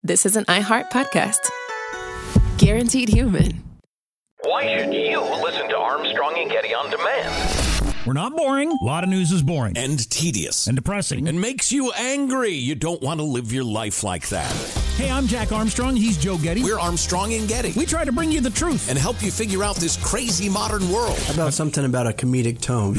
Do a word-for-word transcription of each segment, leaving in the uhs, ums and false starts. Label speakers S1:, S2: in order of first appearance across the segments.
S1: this is an iHeart podcast. Guaranteed human.
S2: Why should you listen to Armstrong and Getty on demand?
S3: We're not boring. A lot of news is boring.
S4: And tedious.
S3: And depressing.
S4: And makes you angry. You don't want to live your life like that.
S3: Hey, I'm Jack Armstrong. He's Joe Getty.
S4: We're Armstrong and Getty.
S3: We try to bring you the truth.
S4: And help you figure out this crazy modern world.
S5: How about something about a comedic tone?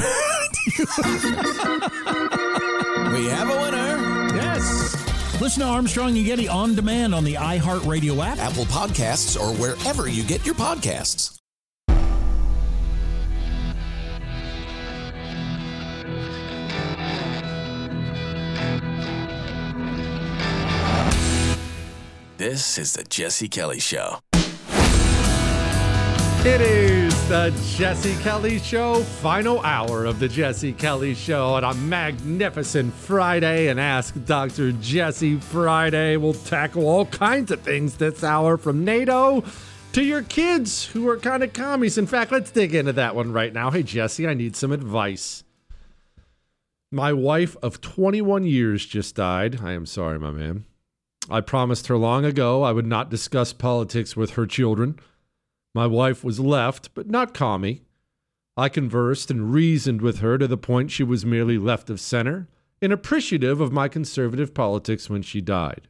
S4: We have a winner.
S3: Yes. Listen to Armstrong and Getty on demand on the iHeartRadio app,
S4: Apple Podcasts, or wherever you get your podcasts. This is the Jesse Kelly Show.
S6: It is the Jesse Kelly Show, final hour of the Jesse Kelly Show on a magnificent Friday, and Ask Doctor Jesse Friday. We'll tackle all kinds of things this hour, from NATO to your kids who are kind of commies. In fact, let's dig into that one right now. Hey, Jesse, I need some advice. My wife of twenty-one years just died. I am sorry, my man. I promised her long ago I would not discuss politics with her children. My wife was left, but not commie. I conversed and reasoned with her to the point she was merely left of center and appreciative of my conservative politics when she died.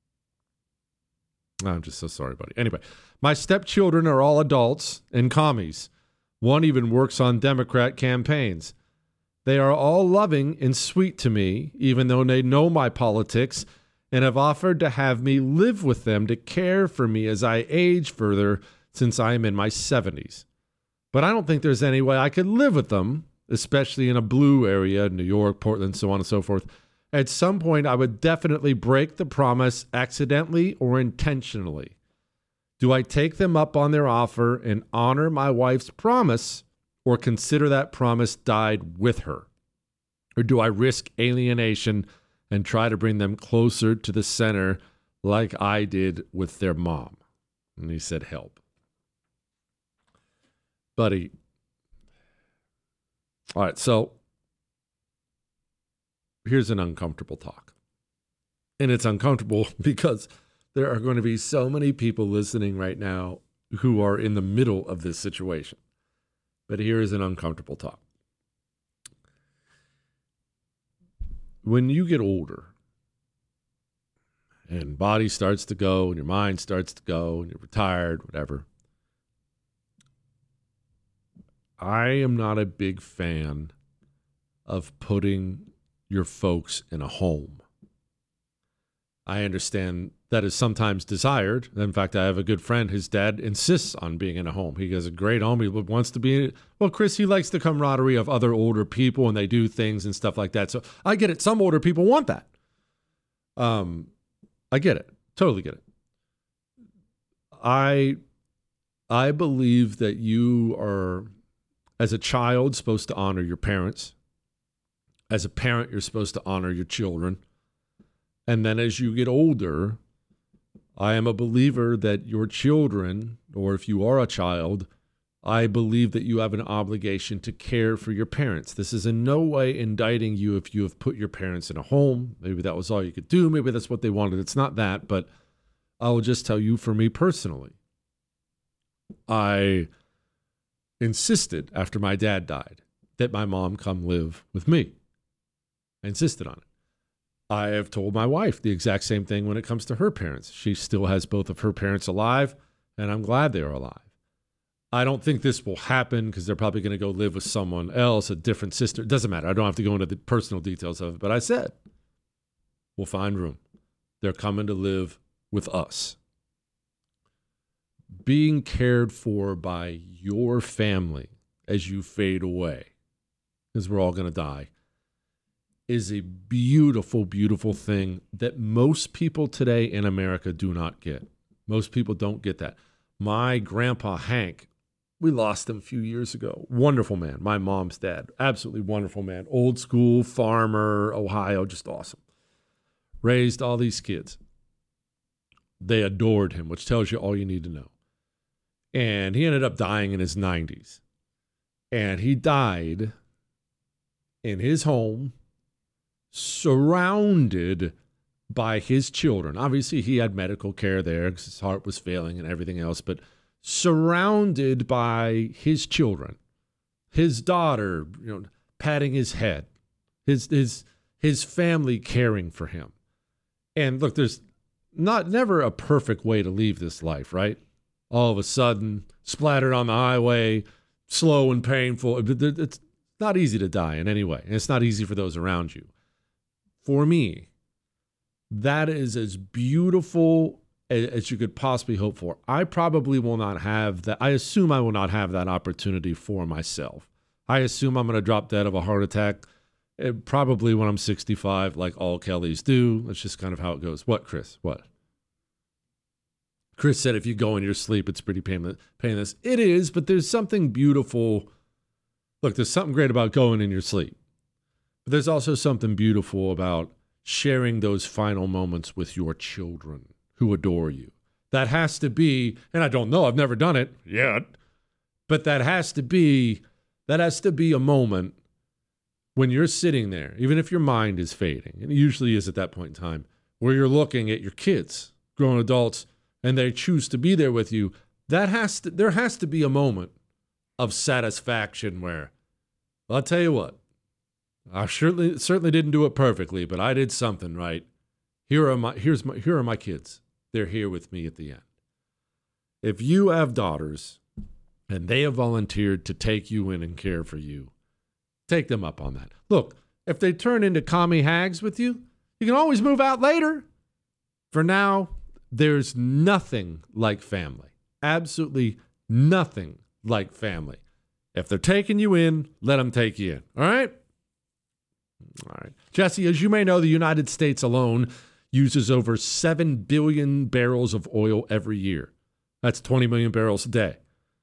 S6: I'm just so sorry, buddy. Anyway, my stepchildren are all adults and commies. One even works on Democrat campaigns. They are all loving and sweet to me, even though they know my politics, and have offered to have me live with them to care for me as I age further, since I am in my seventies. But I don't think there's any way I could live with them, especially in a blue area, New York, Portland, so on and so forth. At some point, I would definitely break the promise accidentally or intentionally. Do I take them up on their offer and honor my wife's promise, or consider that promise died with her? Or do I risk alienation and try to bring them closer to the center like I did with their mom? And he said, help. Buddy. All right, so here's an uncomfortable talk. And it's uncomfortable because there are going to be so many people listening right now who are in the middle of this situation. But here is an uncomfortable talk. When you get older and body starts to go and your mind starts to go and you're retired, whatever, I am not a big fan of putting your folks in a home. I understand that is sometimes desired. In fact, I have a good friend, his dad insists on being in a home. He has a great home. He wants to be in it. Well, Chris, he likes the camaraderie of other older people and they do things and stuff like that. So I get it. Some older people want that. Um, I get it. Totally get it. I, I believe that you are, as a child, supposed to honor your parents. As a parent, you're supposed to honor your children. And then as you get older, I am a believer that your children, or if you are a child, I believe that you have an obligation to care for your parents. This is in no way indicting you if you have put your parents in a home. Maybe that was all you could do. Maybe that's what they wanted. It's not that, but I will just tell you, for me personally, I insisted after my dad died that my mom come live with me. I insisted on it. I have told my wife the exact same thing when it comes to her parents. She still has both of her parents alive, and I'm glad they are alive. I don't think this will happen because they're probably going to go live with someone else, a different sister. It doesn't matter. I don't have to go into the personal details of it, but I said, we'll find room. They're coming to live with us. Being cared for by your family as you fade away, because we're all going to die, is a beautiful, beautiful thing that most people today in America do not get. Most people don't get that. My grandpa, Hank, we lost him a few years ago. Wonderful man. My mom's dad. Absolutely wonderful man. Old school, farmer, Ohio, just awesome. Raised all these kids. They adored him, which tells you all you need to know. And he ended up dying in his nineties. And he died in his home, surrounded by his children. Obviously, he had medical care there because his heart was failing and everything else, but surrounded by his children, his daughter, you know, patting his head, his his his family caring for him. And look, there's not never a perfect way to leave this life, right? All of a sudden, splattered on the highway, slow and painful. It's not easy to die in any way, and it's not easy for those around you. For me, that is as beautiful as you could possibly hope for. I probably will not have that. I assume I will not have that opportunity for myself. I assume I'm going to drop dead of a heart attack eh, probably when I'm sixty-five, like all Kellys do. That's just kind of how it goes. What, Chris? What? Chris said if you go in your sleep, it's pretty painless. painless. It is, but there's something beautiful. Look, there's something great about going in your sleep. But there's also something beautiful about sharing those final moments with your children who adore you. That has to be, and I don't know, I've never done it yet, but that has to be, that has to be a moment when you're sitting there, even if your mind is fading, and it usually is at that point in time, where you're looking at your kids, grown adults, and they choose to be there with you. That has to, there has to be a moment of satisfaction where, well, I'll tell you what, I certainly certainly didn't do it perfectly, but I did something right. Here are my here's my here are my kids. They're here with me at the end. If you have daughters and they have volunteered to take you in and care for you, take them up on that. Look, if they turn into commie hags with you, you can always move out later. For now, there's nothing like family. Absolutely nothing like family. If they're taking you in, let them take you in. All right? All right. Jesse, as you may know, the United States alone uses over seven billion barrels of oil every year. That's twenty million barrels a day.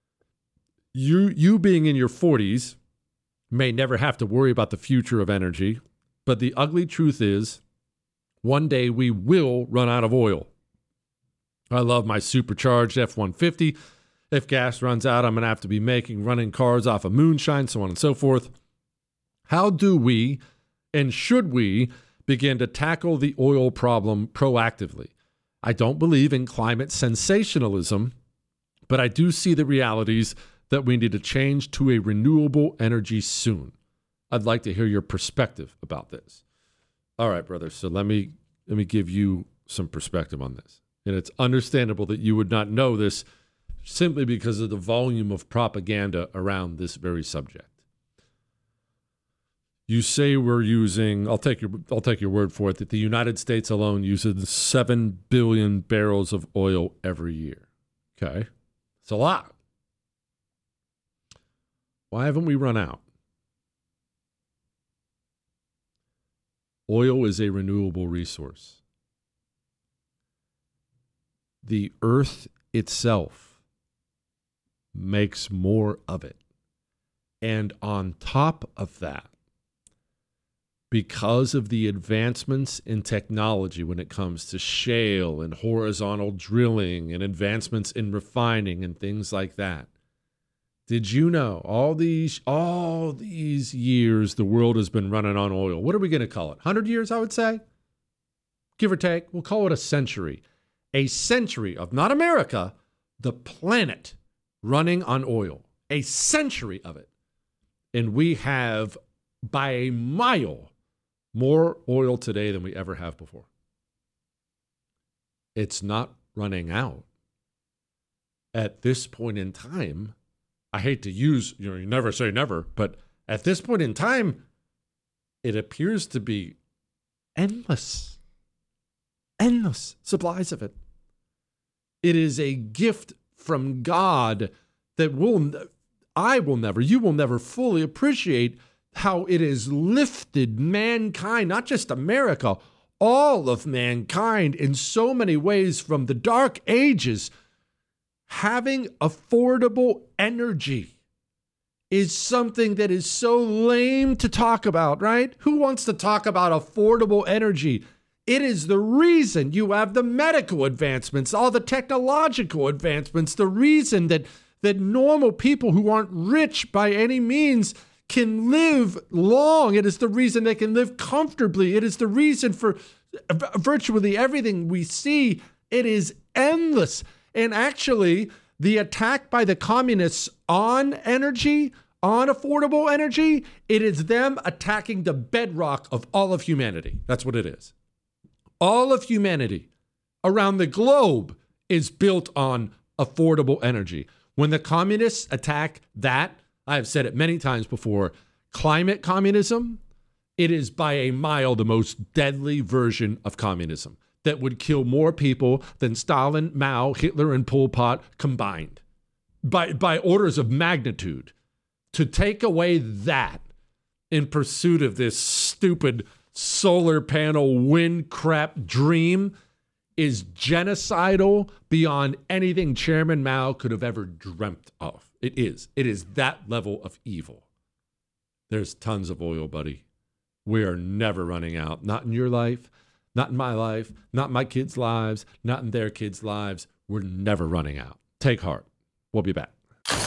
S6: You, you being in your forties may never have to worry about the future of energy, but the ugly truth is one day we will run out of oil. I love my supercharged F one fifty. If gas runs out, I'm going to have to be making running cars off of moonshine, so on and so forth. How do we and should we begin to tackle the oil problem proactively? I don't believe in climate sensationalism, but I do see the realities that we need to change to a renewable energy soon. I'd like to hear your perspective about this. All right, brother, so let me let me give you some perspective on this. And it's understandable that you would not know this simply because of the volume of propaganda around this very subject. You say we're using, I'll take your I'll take your word for it, that the United States alone uses seven billion barrels of oil every year. Okay? It's a lot. Why haven't we run out? Oil is a renewable resource. The earth itself makes more of it. And on top of that, because of the advancements in technology when it comes to shale and horizontal drilling and advancements in refining and things like that, did you know all these all these years the world has been running on oil? What are we going to call it? one hundred years, I would say? Give or take. We'll call it a century. A century of, not America, the planet running on oil. A century of it. And we have, by a mile, more oil today than we ever have before. It's not running out. At this point in time, I hate to use, you know, you never say never, but at this point in time, it appears to be endless. Endless supplies of it. It is a gift from God that will, I will never, you will never fully appreciate how it has lifted mankind, not just America, all of mankind in so many ways from the dark ages. Having affordable energy is something that is so lame to talk about, right? Who wants to talk about affordable energy? It is the reason you have the medical advancements, all the technological advancements, the reason that, that normal people who aren't rich by any means can live long. It is the reason they can live comfortably. It is the reason for virtually everything we see, it is endless. And actually, the attack by the communists on energy, on affordable energy, it is them attacking the bedrock of all of humanity. That's what it is. All of humanity around the globe is built on affordable energy. When the communists attack that, I have said it many times before, climate communism, it is by a mile the most deadly version of communism that would kill more people than Stalin, Mao, Hitler, and Pol Pot combined. By, by orders of magnitude. To take away that in pursuit of this stupid solar panel wind crap dream is genocidal beyond anything Chairman Mao could have ever dreamt of. It is. It is that level of evil. There's tons of oil, buddy. We are never running out. Not in your life, not in my life, not in my kids' lives, not in their kids' lives. We're never running out. Take heart. We'll be back.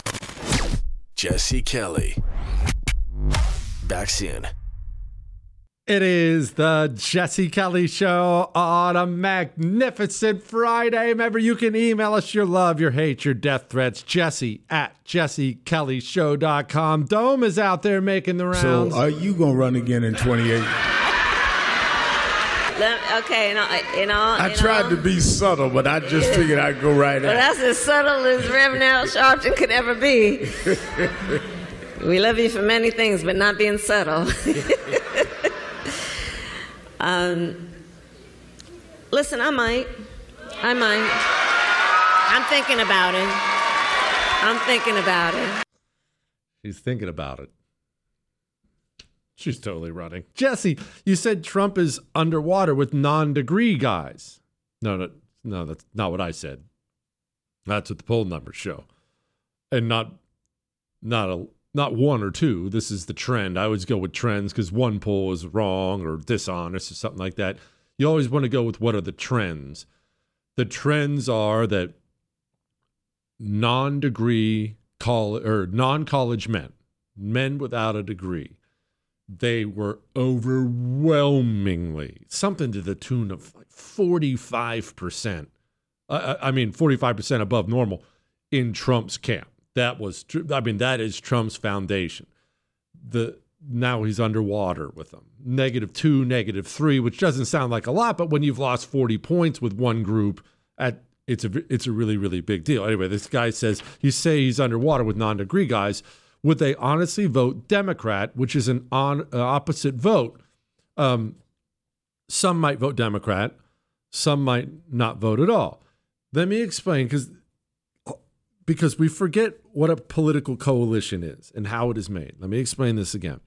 S7: Jesse Kelly. Back soon.
S6: It is the Jesse Kelly Show on a magnificent Friday. Remember, you can email us your love, your hate, your death threats. Jesse at jesse kelly show dot com. Dome is out there making the rounds.
S8: So are you going to run again in twenty-eight?
S9: Okay, you know, you know.
S8: I tried
S9: know.
S8: to be subtle, but I just figured I'd go right
S9: Well,
S8: at
S9: that's as subtle as Reverend Al Sharpton could ever be. We love you for many things, but not being subtle. um, listen, I might. I might. I'm thinking about it. I'm thinking about it.
S6: She's thinking about it. She's totally running. Jesse, you said Trump is underwater with non-degree guys. No, no, no, that's not what I said. That's what the poll numbers show. And not not a not one or two. This is the trend. I always go with trends because one poll is wrong or dishonest or something like that. You always want to go with what are the trends. The trends are that non-degree college or non-college men, men without a degree, they were overwhelmingly, something to the tune of like forty-five percent. Uh, I mean, forty-five percent above normal in Trump's camp. That was, I mean, that is Trump's foundation. The now he's underwater with them. Negative two, negative three, which doesn't sound like a lot, but when you've lost forty points with one group, at it's a it's a really, really big deal. Anyway, this guy says, you say he's underwater with non-degree guys. Would they honestly vote Democrat, which is an on, uh, opposite vote? Um, some might vote Democrat. Some might not vote at all. Let me explain, because because we forget what a political coalition is and how it is made. Let me explain this again.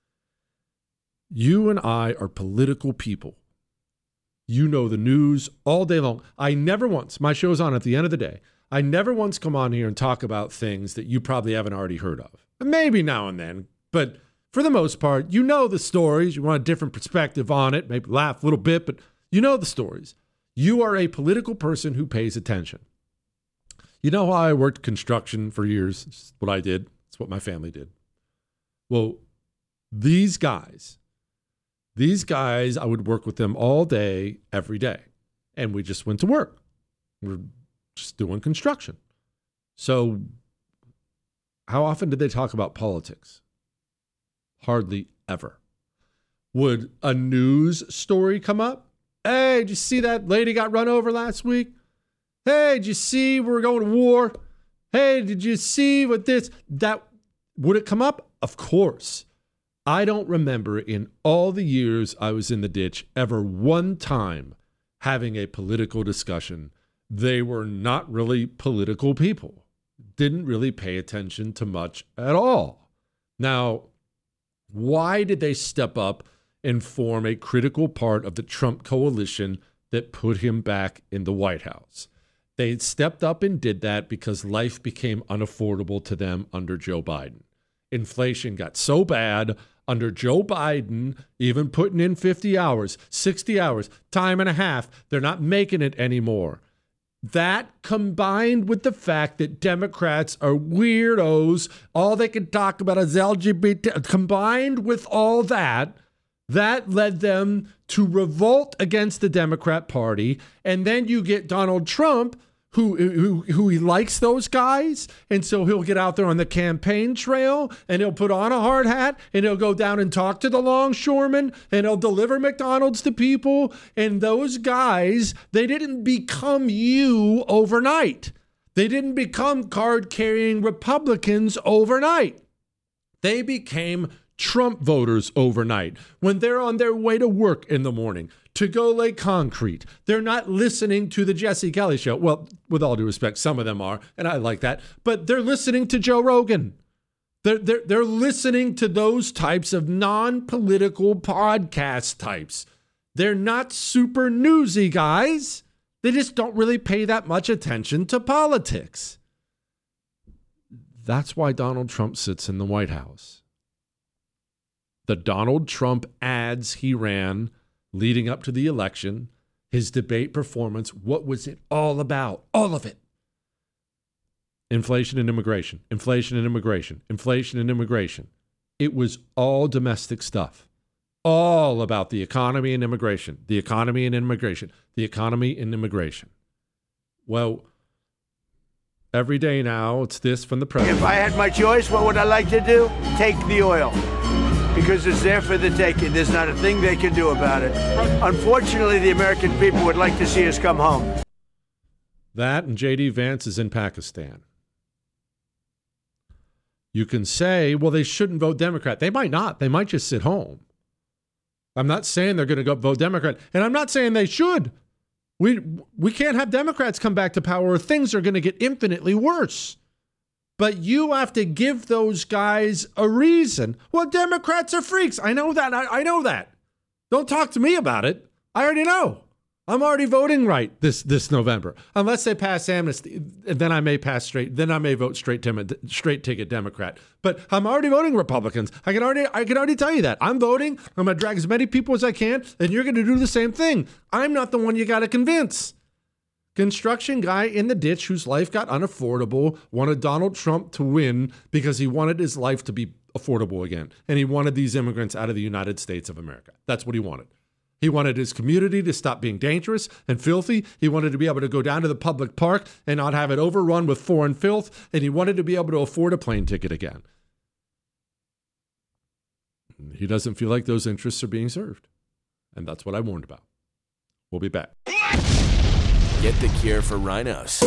S6: You and I are political people. You know the news all day long. I never once, my show's on at the end of the day, I never once come on here and talk about things that you probably haven't already heard of. Maybe now and then, but for the most part, you know the stories. You want a different perspective on it, maybe laugh a little bit, but you know the stories. You are a political person who pays attention. You know how I worked construction for years? It's what I did. It's what my family did. Well, these guys, these guys, I would work with them all day, every day. And we just went to work. We're just doing construction. So how often did they talk about politics? Hardly ever. Would a news story come up? Hey, did you see that lady got run over last week? Hey, did you see we're going to war? Hey, did you see what this, that, would it come up? Of course. I don't remember in all the years I was in the ditch ever one time having a political discussion. They were not really political people. Didn't really pay attention to much at all. Now, why did they step up and form a critical part of the Trump coalition that put him back in the White House? They stepped up and did that because life became unaffordable to them under Joe Biden. Inflation got so bad under Joe Biden, even putting in fifty hours, sixty hours, time and a half, they're not making it anymore. That combined with the fact that Democrats are weirdos, all they can talk about is L G B T, combined with all that, That led them to revolt against the Democrat Party. And then you get Donald Trump, who, who, who he likes those guys. And so he'll get out there on the campaign trail and he'll put on a hard hat and he'll go down and talk to the longshoremen and he'll deliver McDonald's to people. And those guys, they didn't become you overnight. They didn't become card-carrying Republicans overnight. They became Trump voters overnight. When they're on their way to work in the morning to go lay concrete, they're not listening to the Jesse Kelly show. Well, with all due respect, some of them are, and I like that, but they're listening to Joe Rogan. They're, they're, they're listening to those types of non-political podcast types. They're not super newsy guys. They just don't really pay that much attention to politics. That's why Donald Trump sits in the White House. The Donald Trump ads he ran leading up to the election, his debate performance, what was it all about? All of it. Inflation and immigration, inflation and immigration, inflation and immigration. It was all domestic stuff. All about the economy and immigration, the economy and immigration, the economy and immigration. Well, every day now, it's this from the president.
S10: If I had my choice, what would I like to do? Take the oil. Because it's there for the taking. There's not a thing they can do about it. Unfortunately, the American people would like to see us come home.
S6: That and J D Vance is in Pakistan. You can say, well, they shouldn't vote Democrat. They might not. They might just sit home. I'm not saying they're going to go vote Democrat. And I'm not saying they should. We, we can't have Democrats come back to power or things are going to get infinitely worse. But you have to give those guys a reason. Well, Democrats are freaks. I know that. I, I know that. Don't talk to me about it. I already know. I'm already voting right this this November. Unless they pass amnesty, then I may pass straight. Then I may vote straight straight ticket Democrat. But I'm already voting Republicans. I can already I can already tell you that. I'm voting. I'm going to drag as many people as I can, and you're going to do the same thing. I'm not the one you got to convince. Construction guy in the ditch whose life got unaffordable wanted Donald Trump to win because he wanted his life to be affordable again. And he wanted these immigrants out of the United States of America. That's what he wanted. He wanted his community to stop being dangerous and filthy. He wanted to be able to go down to the public park and not have it overrun with foreign filth. And he wanted to be able to afford a plane ticket again. He doesn't feel like those interests are being served. And that's what I warned about. We'll be back.
S7: Get the cure for rhinos.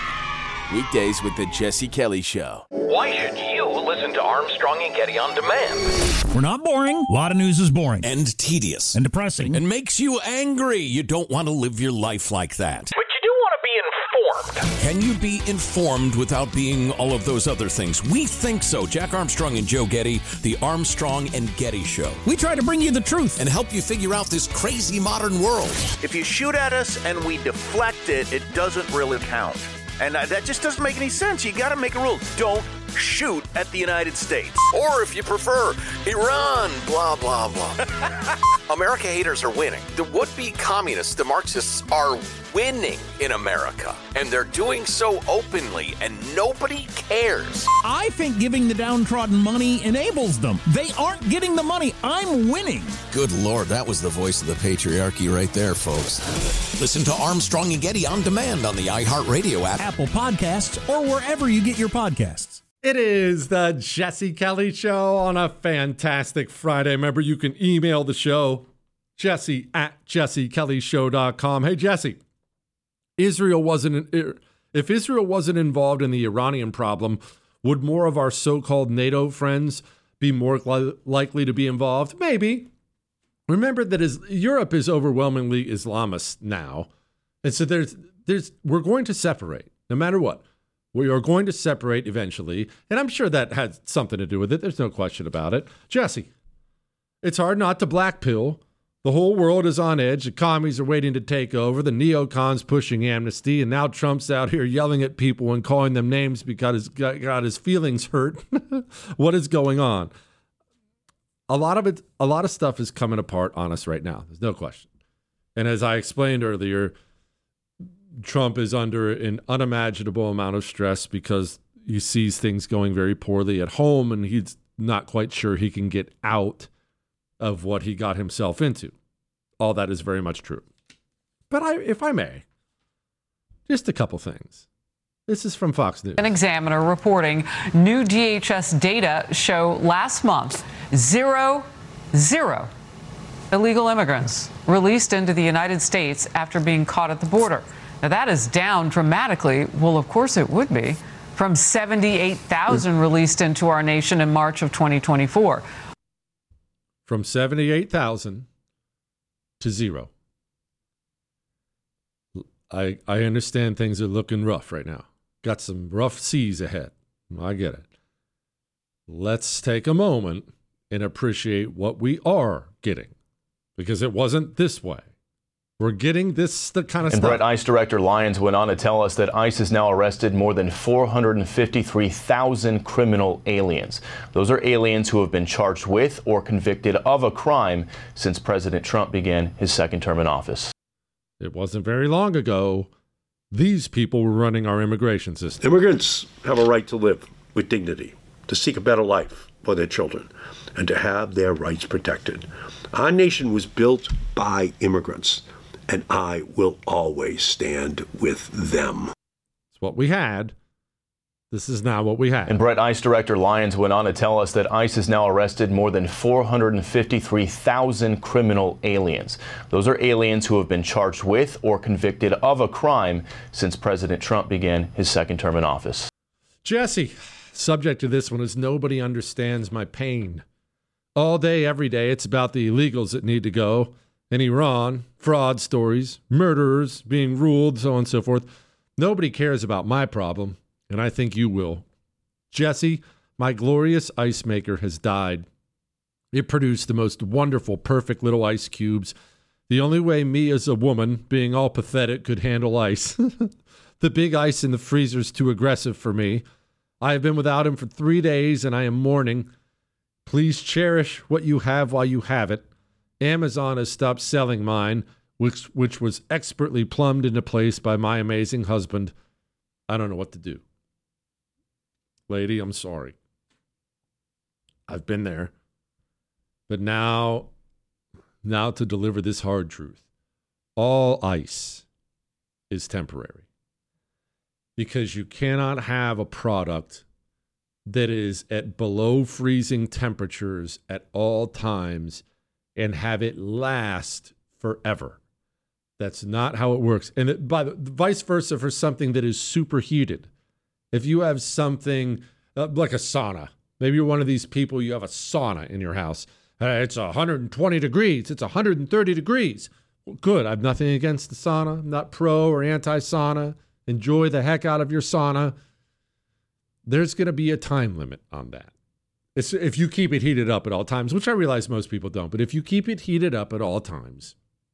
S7: Weekdays with the Jesse Kelly Show.
S2: Why should you listen to Armstrong and Getty on demand?
S3: We're not boring. A lot of news is boring.
S4: And tedious.
S3: And depressing.
S4: And makes you angry. You don't want to live your life like that.
S2: But you do want to be informed.
S4: Can you be informed without being all of those other things? We think so. Jack Armstrong and Joe Getty, the Armstrong and Getty Show.
S3: We try to bring you the truth
S4: and help you figure out this crazy modern world.
S11: If you shoot at us and we deflect it, it doesn't really count. And uh, that just doesn't make any sense. You got to make a rule. Don't shoot at the United States.
S7: Or if you prefer, Iran, blah, blah, blah. America haters are winning. The would-be communists, the Marxists, are winning in America. And they're doing so openly, and nobody cares.
S3: I think giving the downtrodden money enables them. They aren't getting the money. I'm winning.
S4: Good Lord, that was the voice of the patriarchy right there, folks. Listen to Armstrong and Getty on demand on the iHeartRadio app,
S3: Apple Podcasts, or wherever you get your podcasts.
S6: It is the Jesse Kelly Show on a fantastic Friday. Remember, you can email the show, Jesse at jesse kelly show dot com. Hey, Jesse, Israel wasn't, if Israel wasn't involved in the Iranian problem, would more of our so-called NATO friends be more li- likely to be involved? Maybe. Remember that is, Europe is overwhelmingly Islamist now. And so there's, there's, we're going to separate, no matter what. We are going to separate eventually, and I'm sure that had something to do with it. There's no question about it. Jesse, it's hard not to black pill. The whole world is on edge. The commies are waiting to take over. The neocons pushing amnesty, and now Trump's out here yelling at people and calling them names because he's got, got his feelings hurt. What is going on? A lot of it, a lot of stuff is coming apart on us right now. There's no question. And as I explained earlier, Trump is under an unimaginable amount of stress because he sees things going very poorly at home and he's not quite sure he can get out of what he got himself into. All that is very much true. But I, if I may, just a couple things. This is from Fox News.
S12: An Examiner reporting new D H S data show last month zero, zero illegal immigrants released into the United States after being caught at the border. Now, that is down dramatically. Well, of course it would be, from seventy-eight thousand released into our nation in March of twenty twenty-four.
S6: From seventy-eight thousand to zero. I I understand things are looking rough right now. Got some rough seas ahead. I get it. Let's take a moment and appreciate what we are getting, because it wasn't this way. We're getting this the kind of
S13: and
S6: stuff.
S13: Brett, ICE Director Lyons went on to tell us that ICE has now arrested more than four hundred fifty-three thousand criminal aliens. Those are aliens who have been charged with or convicted of a crime since President Trump began his second term in office.
S6: It wasn't very long ago. These people were running our immigration system.
S14: Immigrants have a right to live with dignity, to seek a better life for their children, and to have their rights protected. Our nation was built by immigrants, and I will always stand with them.
S6: It's what we had. This is now what we have.
S13: And Brett, ICE Director Lyons went on to tell us that ICE has now arrested more than four hundred fifty-three thousand criminal aliens. Those are aliens who have been charged with or convicted of a crime since President Trump began his second term in office.
S6: Jesse, subject to this one is nobody understands my pain. All day, every day, it's about the illegals that need to go. In Iran, fraud stories, murderers being ruled, so on and so forth. Nobody cares about my problem. And I think you will. Jesse, my glorious ice maker has died. It produced the most wonderful, perfect little ice cubes. The only way me as a woman, being all pathetic, could handle ice. The big ice in the freezer's too aggressive for me. I have been without him for three days and I am mourning. Please cherish what you have while you have it. Amazon has stopped selling mine, which, which was expertly plumbed into place by my amazing husband. I don't know what to do. Lady, I'm sorry. I've been there. But now, now to deliver this hard truth. All ice is temporary. Because you cannot have a product that is at below freezing temperatures at all times and have it last forever. That's not how it works. And it, by the vice versa for something that is superheated. If you have something uh, like a sauna, maybe you're one of these people, you have a sauna in your house. Uh, it's one hundred twenty degrees. It's one hundred thirty degrees. Well, good. I have nothing against the sauna. I'm not pro or anti-sauna. Enjoy the heck out of your sauna. There's going to be a time limit on that. It's, if you keep it heated up at all times, which I realize most people don't, but if you keep it heated up at all times,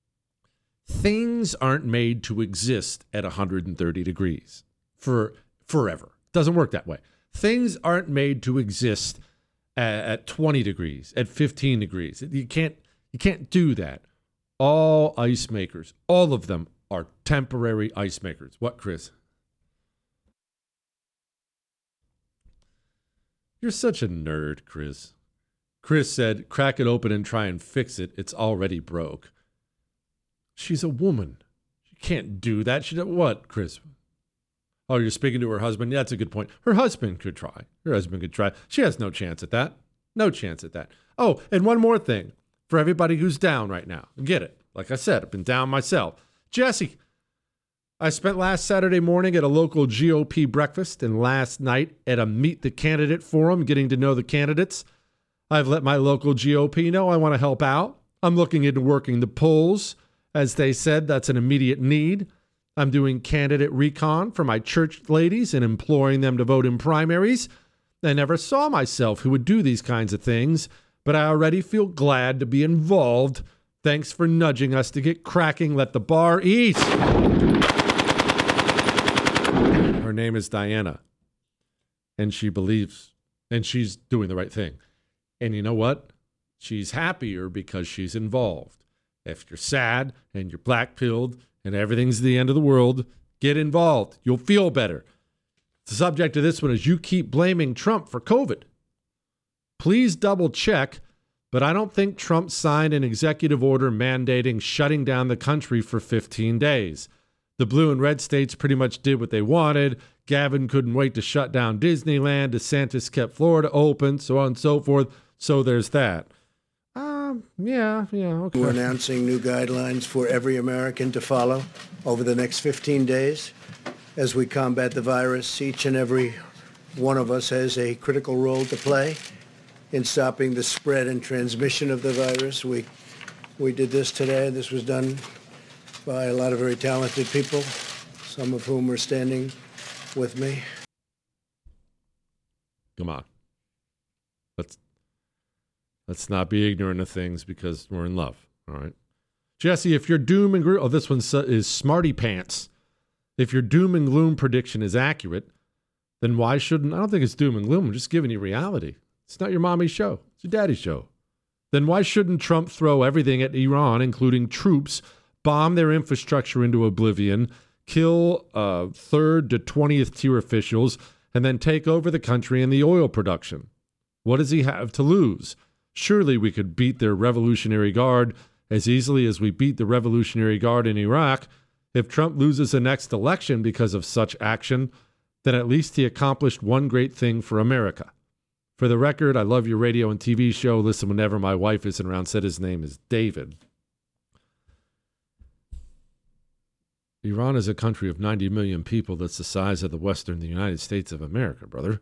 S6: things aren't made to exist at one hundred thirty degrees for forever. Doesn't work that way. Things aren't made to exist at, at twenty degrees, at fifteen degrees. You can't, you can't do that. All ice makers, all of them are temporary ice makers. What, Chris? You're such a nerd, Chris. Chris said, crack it open and try and fix it. It's already broke. She's a woman. She can't do that. She what, Chris? Oh, you're speaking to her husband? Yeah, that's a good point. Her husband could try. Her husband could try. She has no chance at that. No chance at that. Oh, and one more thing for everybody who's down right now. Get it. Like I said, I've been down myself. Jesse, I spent last Saturday morning at a local G O P breakfast and last night at a Meet the Candidate forum, getting to know the candidates. I've let my local G O P know I want to help out. I'm looking into working the polls. As they said, that's an immediate need. I'm doing candidate recon for my church ladies and imploring them to vote in primaries. I never saw myself who would do these kinds of things, but I already feel glad to be involved. Thanks for nudging us to get cracking. Let the bar eat. Her name is Diana, and she believes, and she's doing the right thing. And you know what? She's happier because she's involved. If you're sad and you're black-pilled and everything's the end of the world, get involved. You'll feel better. The subject of this one is you keep blaming Trump for COVID. Please double check But I don't think Trump signed an executive order mandating shutting down the country for fifteen days. The blue and red states pretty much did what they wanted. Gavin couldn't wait to shut down Disneyland. DeSantis kept Florida open, so on and so forth. So there's that. Um, yeah, yeah, okay.
S10: We're announcing new guidelines for every American to follow over the next fifteen days as we combat the virus. Each and every one of us has a critical role to play in stopping the spread and transmission of the virus. We we did this today. This was done by a lot of very talented people, some of whom are standing with me.
S6: Come on. Let's let's not be ignorant of things because we're in love. All right. Jesse, if your doom and gloom, oh, this one is Smarty Pants. If your doom and gloom prediction is accurate, then why shouldn't, I don't think it's doom and gloom. I'm just giving you reality. It's not your mommy's show. It's your daddy's show. Then why shouldn't Trump throw everything at Iran, including troops, bomb their infrastructure into oblivion, kill uh, third to twentieth tier officials, and then take over the country and the oil production? What does he have to lose? Surely we could beat their Revolutionary Guard as easily as we beat the Revolutionary Guard in Iraq. If Trump loses the next election because of such action, then at least he accomplished one great thing for America. For the record, I love your radio and T V show. Listen whenever my wife isn't around. Said his name is David. Iran is a country of ninety million people that's the size of the Western the United States of America, brother.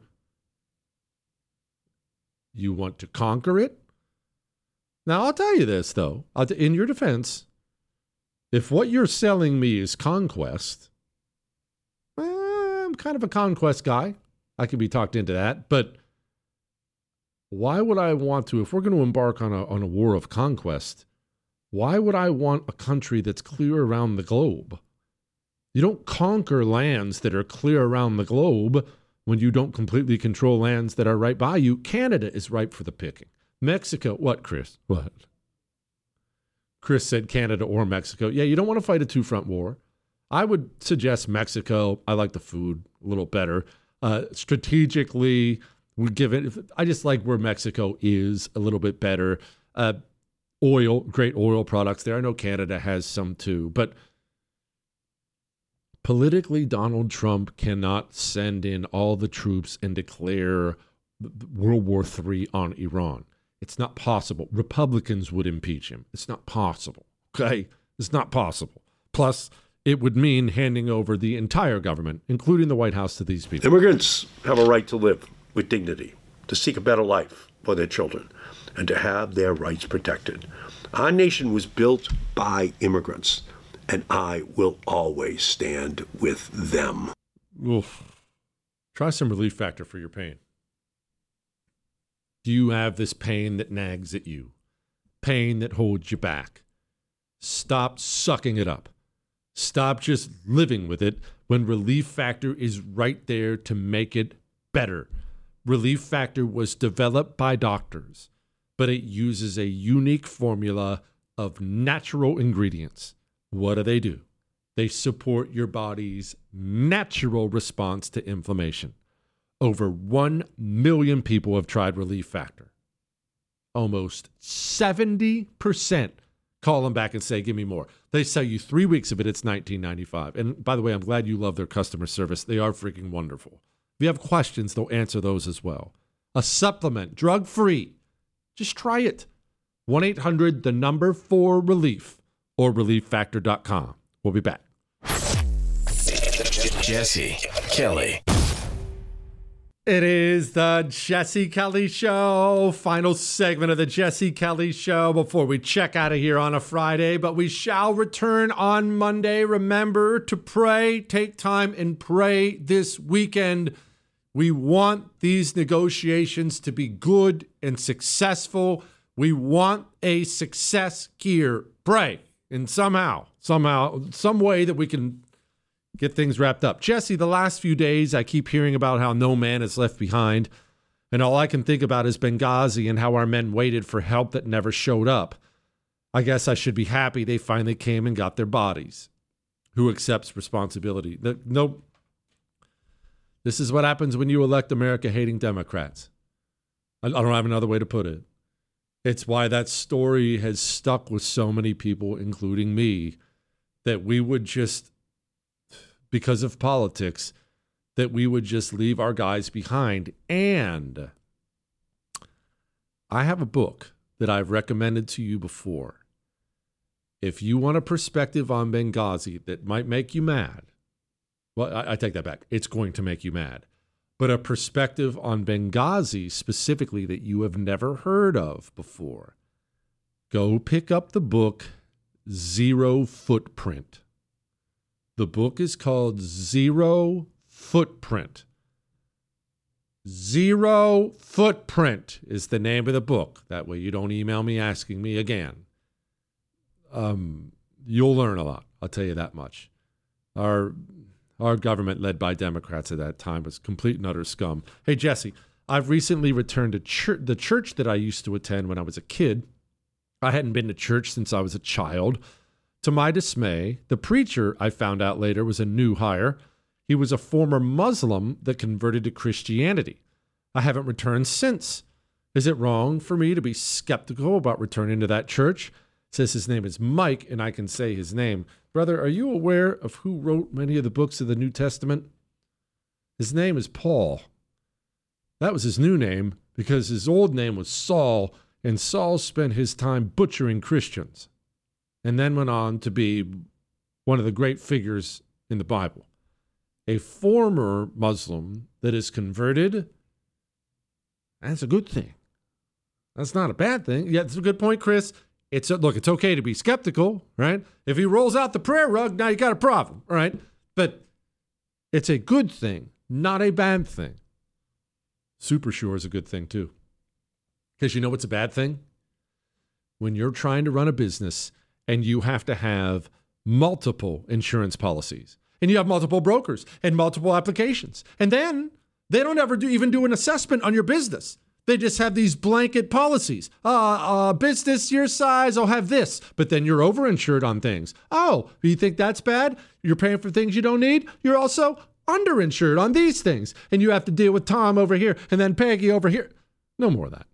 S6: You want to conquer it? Now, I'll tell you this, though. I'll t- in your defense, if what you're selling me is conquest, eh, I'm kind of a conquest guy. I can be talked into that. But why would I want to, if we're going to embark on a, on a war of conquest, why would I want a country that's clear around the globe? You don't conquer lands that are clear around the globe when you don't completely control lands that are right by you. Canada is ripe for the picking. Mexico, what, Chris? What? Chris said Canada or Mexico. Yeah, you don't want to fight a two-front war. I would suggest Mexico. I like the food a little better. Uh, strategically, we give it. I just like where Mexico is a little bit better. Uh, oil, great oil products there. I know Canada has some too, but politically, Donald Trump cannot send in all the troops and declare World War Three on Iran. It's not possible. Republicans would impeach him. It's not possible. Okay? It's not possible. Plus, it would mean handing over the entire government, including the White House, to these people.
S14: Immigrants have a right to live with dignity, to seek a better life for their children, and to have their rights protected. Our nation was built by immigrants, and I will always stand with them.
S6: Oof. Try some Relief Factor for your pain. Do you have this pain that nags at you? Pain that holds you back? Stop sucking it up. Stop just living with it when Relief Factor is right there to make it better. Relief Factor was developed by doctors, but it uses a unique formula of natural ingredients. What do they do? They support your body's natural response to inflammation. Over one million people have tried Relief Factor. Almost seventy percent call them back and say, give me more. They sell you three weeks of it. It's nineteen ninety-five dollars. And by the way, I'm glad you love their customer service. They are freaking wonderful. If you have questions, they'll answer those as well. A supplement, drug-free. Just try it. one eight hundred, the number four relief, or relief factor dot com. We'll be back.
S2: Jesse Kelly.
S6: It is the Jesse Kelly Show, final segment of the Jesse Kelly Show before we check out of here on a Friday, but we shall return on Monday. Remember to pray, take time and pray this weekend. We want these negotiations to be good and successful. We want a success here. Pray, and somehow, somehow, some way that we can get things wrapped up. Jesse, the last few days, I keep hearing about how no man is left behind. And all I can think about is Benghazi and how our men waited for help that never showed up. I guess I should be happy they finally came and got their bodies. Who accepts responsibility? No. This is what happens when you elect America-hating Democrats. I don't have another way to put it. It's why that story has stuck with so many people, including me, that we would just, because of politics, that we would just leave our guys behind. And I have a book that I've recommended to you before. If you want a perspective on Benghazi that might make you mad, well, I, I take that back. It's going to make you mad. But a perspective on Benghazi specifically that you have never heard of before, go pick up the book Zero Footprint. The book is called Zero Footprint. Zero Footprint is the name of the book. That way you don't email me asking me again. Um, you'll learn a lot. I'll tell you that much. Our our government, led by Democrats at that time, was complete and utter scum. Hey, Jesse, I've recently returned to church, the church that I used to attend when I was a kid. I hadn't been to church since I was a child. To my dismay, the preacher, I found out later, was a new hire. He was a former Muslim that converted to Christianity. I haven't returned since. Is it wrong for me to be skeptical about returning to that church? It says his name is Mike, and I can say his name. Brother, are you aware of who wrote many of the books of the New Testament? His name is Paul. That was his new name because his old name was Saul, and Saul spent his time butchering Christians and then went on to be one of the great figures in the Bible. A former Muslim that is converted, that's a good thing. That's not a bad thing. Yeah, that's a good point, Chris. It's a, look, it's okay to be skeptical, right? If he rolls out the prayer rug, now you got a problem, right? But it's a good thing, not a bad thing. Super sure is a good thing too. Because you know what's a bad thing? When you're trying to run a business and you have to have multiple insurance policies and you have multiple brokers and multiple applications. And then they don't ever do even do an assessment on your business. They just have these blanket policies. Uh, uh, business your size, I'll have this. But then you're overinsured on things. Oh, you think that's bad? You're paying for things you don't need? You're also underinsured on these things. And you have to deal with Tom over here and then Peggy over here. No more of that.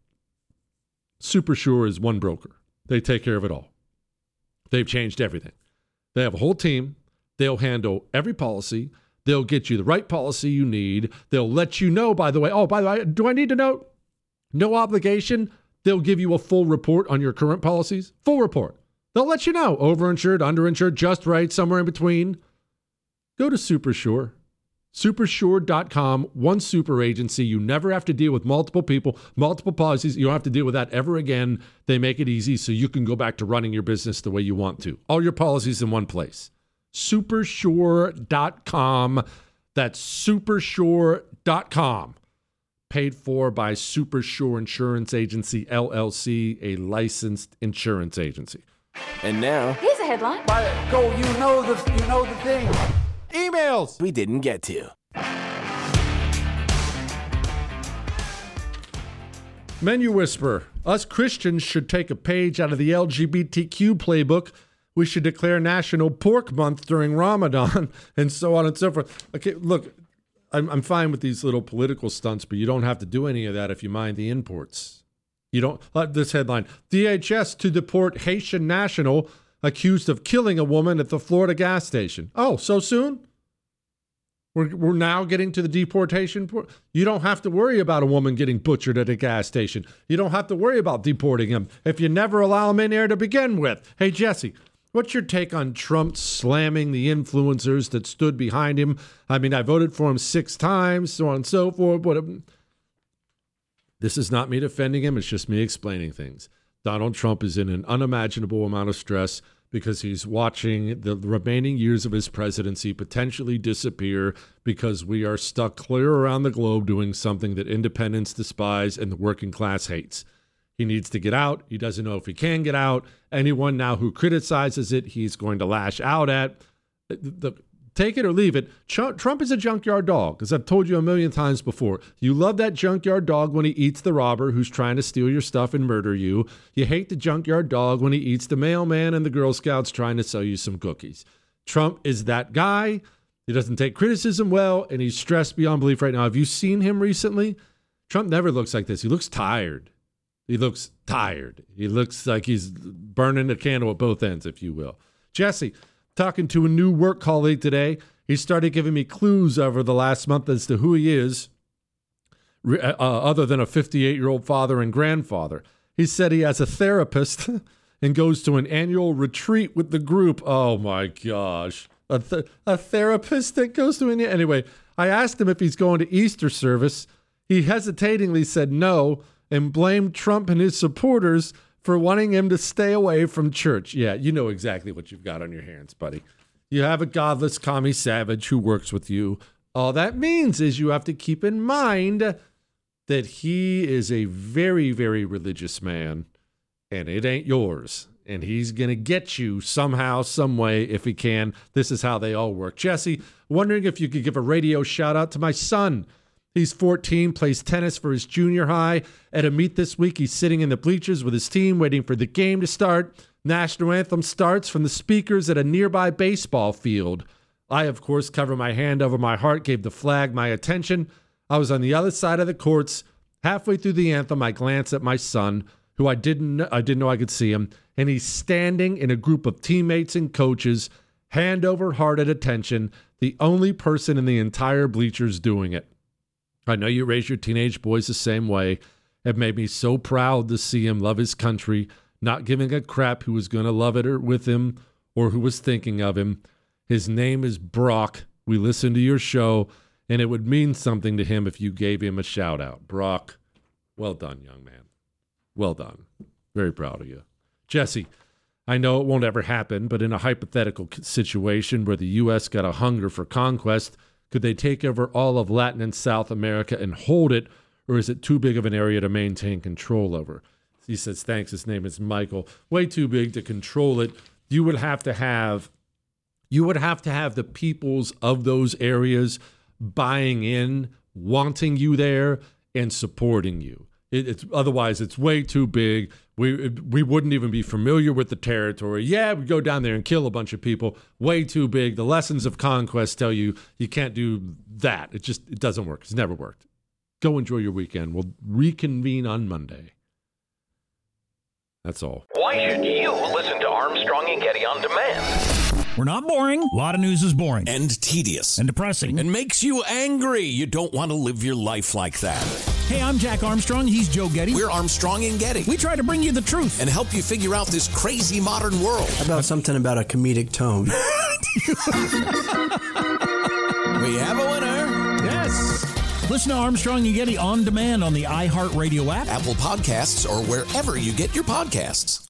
S6: Super Sure is one broker. They take care of it all. They've changed everything. They have a whole team. They'll handle every policy. They'll get you the right policy you need. They'll let you know, by the way, oh, by the way, do I need to know? No obligation. They'll give you a full report on your current policies. Full report. They'll let you know. Overinsured, underinsured, just right, somewhere in between. Go to Super Sure. super sure dot com. One super agency. You never have to deal with multiple people, multiple policies. You don't have to deal with that ever again. They make it easy so you can go back to running your business the way you want to. All your policies in one place. super sure dot com. That's super sure dot com. Paid for by Super Sure Insurance Agency, L L C, a licensed insurance agency.
S15: And now,
S16: here's a headline.
S15: Go, you know the, you know the thing.
S6: Emails
S15: we didn't get to.
S6: Menu Whisper. Us Christians should take a page out of the L G B T Q playbook. We should declare National Pork Month during Ramadan and so on and so forth. Okay, look. I'm, I'm fine with these little political stunts, but you don't have to do any of that if you mind the imports. You don't. Uh, this headline: D H S to deport Haitian national accused of killing a woman at the Florida gas station. Oh, so soon? We're we're now getting to the deportation port. You don't have to worry about a woman getting butchered at a gas station. You don't have to worry about deporting him if you never allow him in there to begin with. Hey, Jesse. What's your take on Trump slamming the influencers that stood behind him? I mean, I voted for him six times, so on and so forth. But this is not me defending him. It's just me explaining things. Donald Trump is in an unimaginable amount of stress because he's watching the remaining years of his presidency potentially disappear because we are stuck clear around the globe doing something that independents despise and the working class hates. He needs to get out. He doesn't know if he can get out. Anyone now who criticizes it, he's going to lash out at. The, the, take it or leave it. Ch- Trump is a junkyard dog, as I've told you a million times before. You love that junkyard dog when he eats the robber who's trying to steal your stuff and murder you. You hate the junkyard dog when he eats the mailman and the Girl Scouts trying to sell you some cookies. Trump is that guy. He doesn't take criticism well, and he's stressed beyond belief right now. Have you seen him recently? Trump never looks like this. He looks tired. He looks tired. He looks like he's burning a candle at both ends, if you will. Jesse, talking to a new work colleague today, he started giving me clues over the last month as to who he is, uh, other than a fifty-eight-year-old father and grandfather. He said he has a therapist and goes to an annual retreat with the group. Oh, my gosh. A, th- a therapist that goes to an... Anyway, I asked him if he's going to Easter service. He hesitatingly said no and blamed Trump and his supporters for wanting him to stay away from church. Yeah, you know exactly what you've got on your hands, buddy. You have a godless commie savage who works with you. All that means is you have to keep in mind that he is a very, very religious man, and it ain't yours. And he's going to get you somehow, some way, if he can. This is how they all work. Jesse, wondering if you could give a radio shout out to my son. He's fourteen, plays tennis for his junior high. At a meet this week, he's sitting in the bleachers with his team waiting for the game to start. National anthem starts from the speakers at a nearby baseball field. I, of course, cover my hand over my heart, gave the flag my attention. I was on the other side of the courts. Halfway through the anthem, I glance at my son, who I didn't I didn't know I could see him, and he's standing in a group of teammates and coaches, hand over heart at attention, the only person in the entire bleachers doing it. I know you raise your teenage boys the same way. It made me so proud to see him love his country, not giving a crap who was going to love it or with him or who was thinking of him. His name is Brock. We listen to your show, and it would mean something to him if you gave him a shout out. Brock, well done, young man. Well done. Very proud of you. Jesse, I know it won't ever happen, but in a hypothetical situation where the U S got a hunger for conquest, could they take over all of Latin and South America and hold it, or is it too big of an area to maintain control over? He says, thanks, his name is Michael. Way too big to control it. You would have to have, you would have to have the peoples of those areas buying in, wanting you there, and supporting you. It, it's otherwise, it's way too big. We it, we wouldn't even be familiar with the territory. Yeah, we go down there and kill a bunch of people. Way too big. The lessons of conquest tell you you can't do that. It just it doesn't work. It's never worked. Go enjoy your weekend. We'll reconvene on Monday. That's all.
S2: Why should you listen to Armstrong and Getty on demand?
S3: We're not boring. A lot of news is boring.
S4: And tedious.
S3: And depressing.
S4: And makes you angry. You don't want to live your life like that.
S3: Hey, I'm Jack Armstrong. He's Joe Getty.
S4: We're Armstrong and Getty.
S3: We try to bring you the truth.
S4: And help you figure out this crazy modern world.
S5: How about something about a comedic tone?
S4: We have a winner.
S3: Yes. Listen to Armstrong and Getty on demand on the iHeartRadio app,
S4: Apple Podcasts, or wherever you get your podcasts.